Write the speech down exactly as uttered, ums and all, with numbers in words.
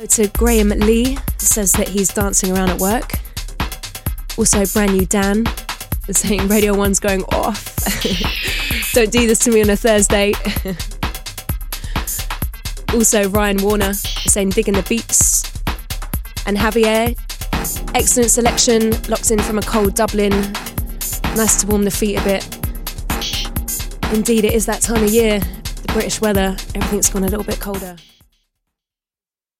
To Graham Lee, says that he's dancing around at work. Also, brand new Dan is saying Radio one's going off. Don't do this to me on a Thursday. Also, Ryan Warner is saying digging the beats. And Javier, excellent selection, locked in from a cold Dublin. Nice to warm the feet a bit. Indeed, it is that time of year. The British weather, everything's gone a little bit colder.